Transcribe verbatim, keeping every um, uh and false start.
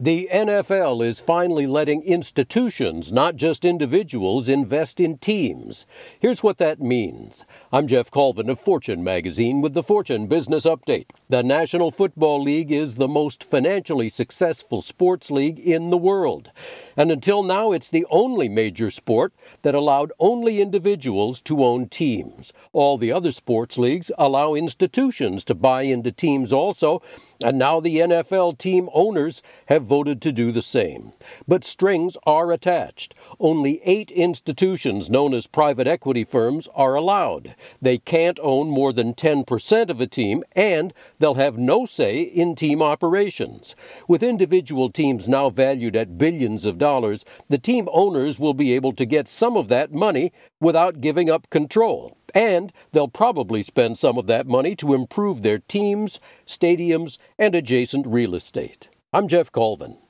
The N F L is finally letting institutions, not just individuals, invest in teams. Here's what that means. I'm Jeff Colvin of Fortune Magazine with the Fortune Business Update. The National Football League is the most financially successful sports league in the world. And until now, it's the only major sport that allowed only individuals to own teams. All the other sports leagues allow institutions to buy into teams also, and now the N F L team owners have voted to do the same. But strings are attached. Only eight institutions known as private equity firms are allowed. They can't own more than ten percent of a team, and they'll have no say in team operations. With individual teams now valued at billions of dollars, the team owners will be able to get some of that money without giving up control. And they'll probably spend some of that money to improve their teams, stadiums, and adjacent real estate. I'm Jeff Colvin.